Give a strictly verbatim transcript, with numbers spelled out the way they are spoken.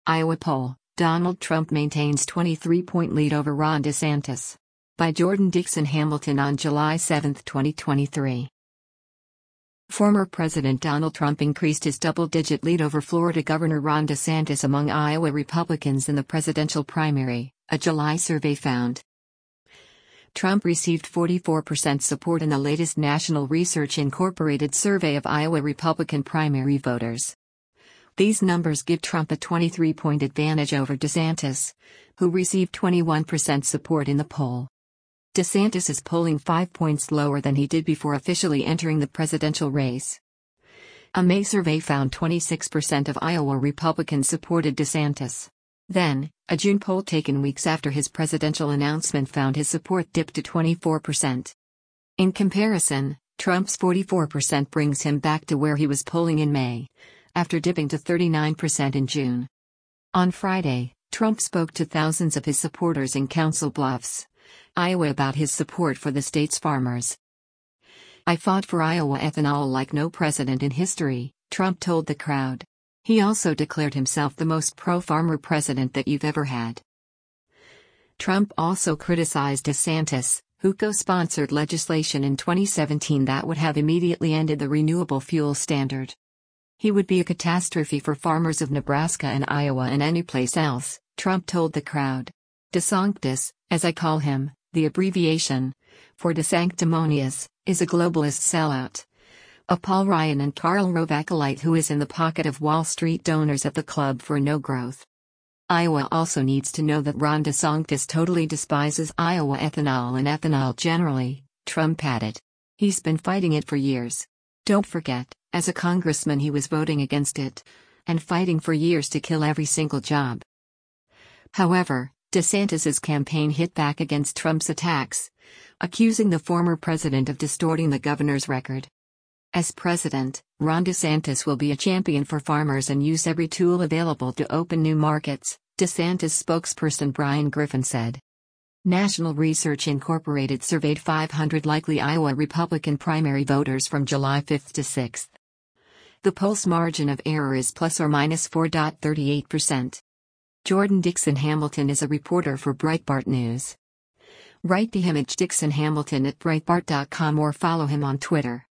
Iowa poll, Donald Trump maintains twenty-three point lead over Ron DeSantis. By Jordan Dixon Hamilton on July seventh, twenty twenty-three. Former President Donald Trump increased his double-digit lead over Florida Governor Ron DeSantis among Iowa Republicans in the presidential primary, a July survey found. Trump received forty-four percent support in the latest National Research Incorporated survey of Iowa Republican primary voters. These numbers give Trump a twenty-three point advantage over DeSantis, who received twenty-one percent support in the poll. DeSantis is polling five points lower than he did before officially entering the presidential race. A May survey found twenty-six percent of Iowa Republicans supported DeSantis. Then, a June poll taken weeks after his presidential announcement found his support dipped to twenty-four percent. In comparison, Trump's forty-four percent brings him back to where he was polling in May, after dipping to thirty-nine percent in June. On Friday, Trump spoke to thousands of his supporters in Council Bluffs, Iowa about his support for the state's farmers. "I fought for Iowa ethanol like no president in history," Trump told the crowd. He also declared himself the most pro-farmer president that you've ever had. Trump also criticized DeSantis, who co-sponsored legislation in twenty seventeen that would have immediately ended the renewable fuel standard. "He would be a catastrophe for farmers of Nebraska and Iowa and anyplace else," Trump told the crowd. DeSanctis, as I call him, the abbreviation for DeSanctimonious, is a globalist sellout. A Paul Ryan and Karl Rove acolyte who is in the pocket of Wall Street donors at the Club for No Growth. Iowa also needs to know that Ron DeSantis totally despises Iowa ethanol and ethanol generally, Trump added. He's been fighting it for years. Don't forget, as a congressman he was voting against it, and fighting for years to kill every single job. However, DeSantis's campaign hit back against Trump's attacks, accusing the former president of distorting the governor's record. As president, Ron DeSantis will be a champion for farmers and use every tool available to open new markets, DeSantis spokesperson Brian Griffin said. National Research Incorporated surveyed five hundred likely Iowa Republican primary voters from July fifth to sixth. The poll's margin of error is plus or minus four point three eight percent. Jordan Dixon Hamilton is a reporter for Breitbart News. Write to him at Dixon Hamilton at Breitbart dot com or follow him on Twitter.